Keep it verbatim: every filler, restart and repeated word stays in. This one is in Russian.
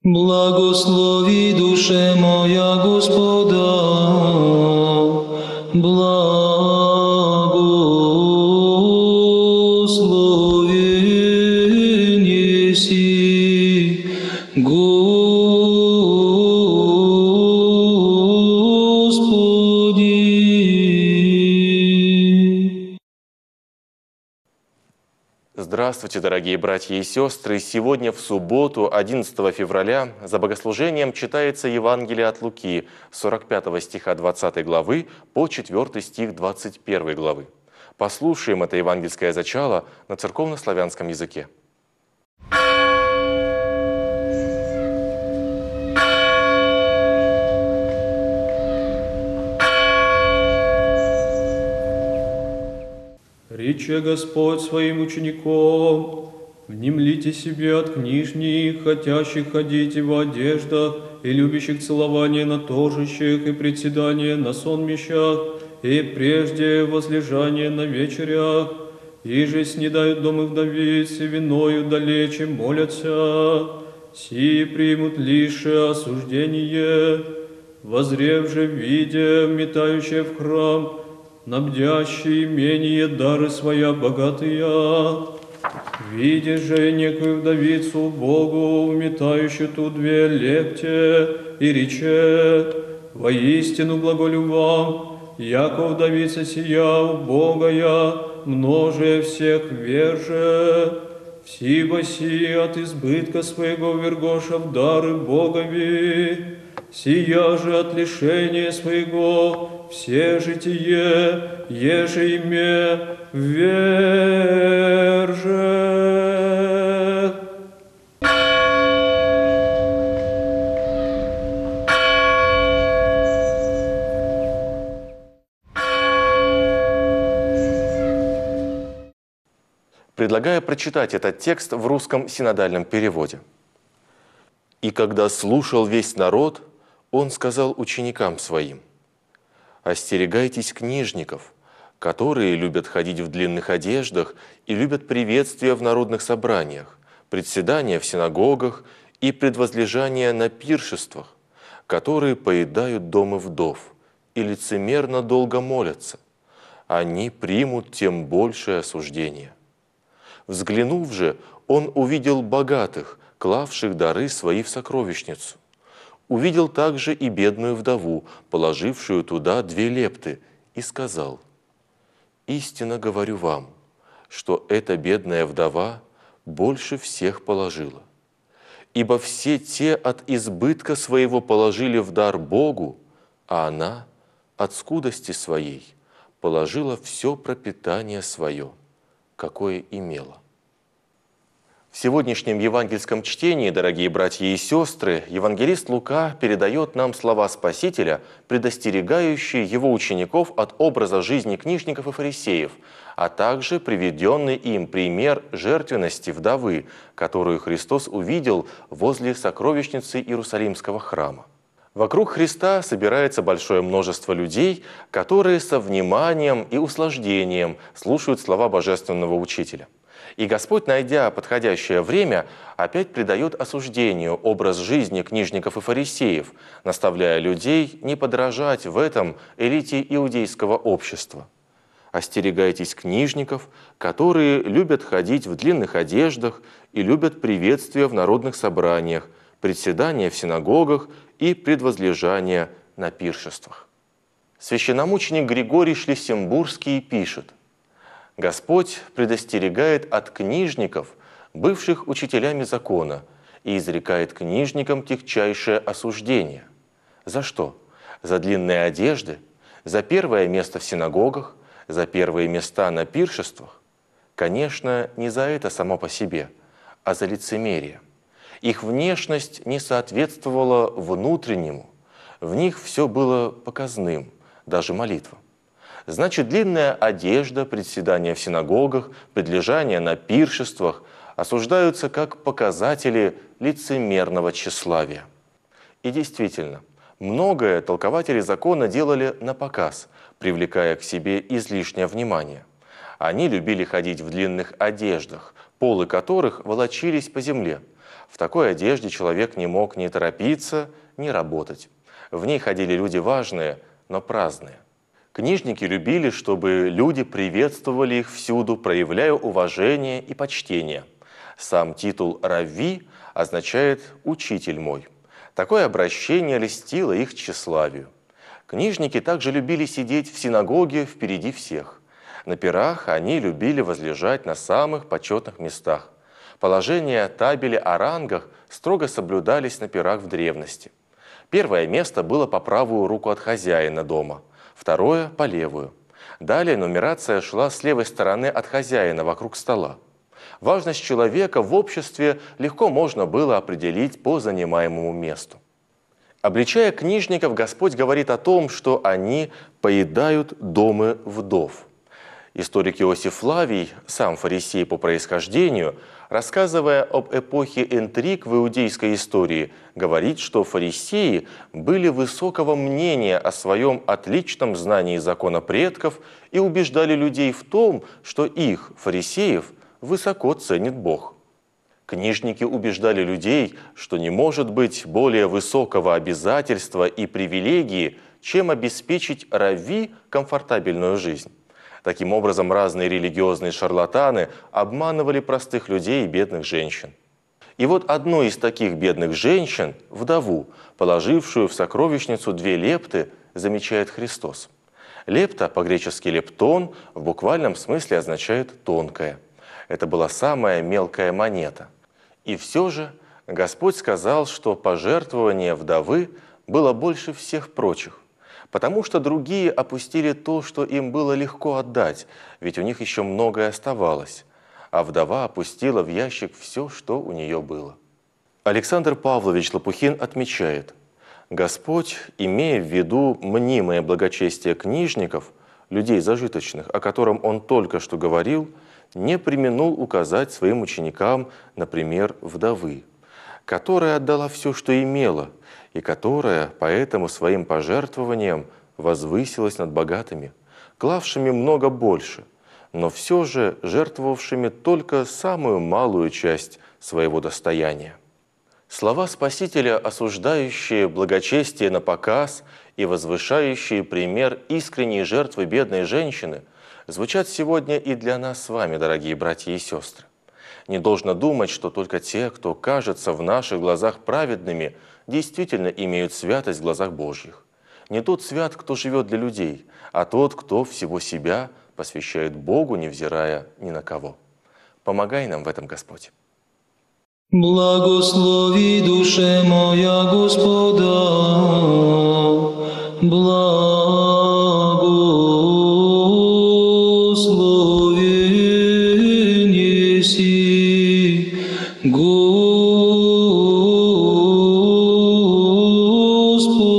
Благослови, душе моя, Господа, благословен еси, Господи. Здравствуйте, дорогие братья и сестры! Сегодня, в субботу, одиннадцатого февраля, за богослужением читается Евангелие от Луки, с сорок пятого стиха двадцатой главы по четвёртый стих двадцать первой главы. Послушаем это евангельское зачало на церковно-славянском языке. Рече Господь своим ученикам: «Внемлите себе от книжних, хотящих ходить в одеждах, и любящих целование на торжищах, и председание на сонмищах, и прежде возлежание на вечерях, и же снедают дома вдовиц, и виною далече молятся, сии примут лишь осуждение, возрев же, видя, метающие в храм, на бдящие имение дары своя богатые. Видишь же некую вдовицу Богу, метающую тут две лепте, и рече: воистину глаголю вам, яко вдовица сия убогая, множе всех верже, всего си от избытка своего вергоша в дары Богови, сия же от лишения своего все житие, еже име верже». Предлагаю прочитать этот текст в русском синодальном переводе. «И когда слушал весь народ, он сказал ученикам своим: остерегайтесь книжников, которые любят ходить в длинных одеждах и любят приветствия в народных собраниях, председания в синагогах и предвозлежания на пиршествах, которые поедают дома вдов и лицемерно долго молятся. Они примут тем большее осуждение. Взглянув же, он увидел богатых, клавших дары свои в сокровищницу. Увидел также и бедную вдову, положившую туда две лепты, и сказал: истинно говорю вам, что эта бедная вдова больше всех положила. Ибо все те от избытка своего положили в дар Богу, а она от скудости своей положила все пропитание свое, какое имела». В сегодняшнем евангельском чтении, дорогие братья и сестры, евангелист Лука передает нам слова Спасителя, предостерегающие его учеников от образа жизни книжников и фарисеев, а также приведенный им пример жертвенности вдовы, которую Христос увидел возле сокровищницы Иерусалимского храма. Вокруг Христа собирается большое множество людей, которые со вниманием и услаждением слушают слова Божественного Учителя. И Господь, найдя подходящее время, опять придает осуждению образ жизни книжников и фарисеев, наставляя людей не подражать в этом элите иудейского общества. «Остерегайтесь книжников, которые любят ходить в длинных одеждах и любят приветствия в народных собраниях, председания в синагогах и предвозлежания на пиршествах». Священномученик Григорий Шлиссембургский пишет: «Господь предостерегает от книжников, бывших учителями закона, и изрекает книжникам тягчайшее осуждение. За что? За длинные одежды? За первое место в синагогах? За первые места на пиршествах? Конечно, не за это само по себе, а за лицемерие. Их внешность не соответствовала внутреннему, в них все было показным, даже молитва. Значит, длинная одежда, председание в синагогах, предлежание на пиршествах осуждаются как показатели лицемерного тщеславия». И действительно, многое толкователи закона делали на показ, привлекая к себе излишнее внимание. Они любили ходить в длинных одеждах, полы которых волочились по земле, В такой одежде человек не мог ни торопиться, ни работать. В ней ходили люди важные, но праздные. Книжники любили, чтобы люди приветствовали их всюду, проявляя уважение и почтение. Сам титул «равви» означает «учитель мой». Такое обращение льстило их тщеславию. Книжники также любили сидеть в синагоге впереди всех. На пирах они любили возлежать на самых почетных местах. Положения табели о рангах строго соблюдались на пирах в древности. Первое место было по правую руку от хозяина дома, второе – по левую. Далее нумерация шла с левой стороны от хозяина вокруг стола. Важность человека в обществе легко можно было определить по занимаемому месту. Обличая книжников, Господь говорит о том, что они поедают дома вдов. Историк Иосиф Флавий, сам фарисей по происхождению, рассказывая об эпохе интриг в иудейской истории, говорит, что фарисеи были высокого мнения о своем отличном знании закона предков и убеждали людей в том, что их, фарисеев, высоко ценит Бог. Книжники убеждали людей, что не может быть более высокого обязательства и привилегии, чем обеспечить равви комфортабельную жизнь. Таким образом, разные религиозные шарлатаны обманывали простых людей и бедных женщин. И вот одну из таких бедных женщин, вдову, положившую в сокровищницу две лепты, замечает Христос. Лепта, по-гречески лептон, в буквальном смысле означает «тонкая». Это была самая мелкая монета. И все же Господь сказал, что пожертвование вдовы было больше всех прочих, потому что другие опустили то, что им было легко отдать, ведь у них еще многое оставалось, а вдова опустила в ящик все, что у нее было. Александр Павлович Лопухин отмечает: Господь, имея в виду мнимое благочестие книжников, людей зажиточных, о котором Он только что говорил, не преминул указать своим ученикам на пример вдовы, которая отдала все, что имела, и которая поэтому своим пожертвованием возвысилась над богатыми, клавшими много больше, но все же жертвовавшими только самую малую часть своего достояния. Слова Спасителя, осуждающие благочестие на показ и возвышающие пример искренней жертвы бедной женщины, звучат сегодня и для нас с вами, дорогие братья и сестры. Не должно думать, что только те, кто кажется в наших глазах праведными, действительно имеют святость в глазах Божьих. Не тот свят, кто живет для людей, а тот, кто всего себя посвящает Богу, невзирая ни на кого. Помогай нам в этом, Господь. Благослови, душе моя, Господа, благословен еси, Господи.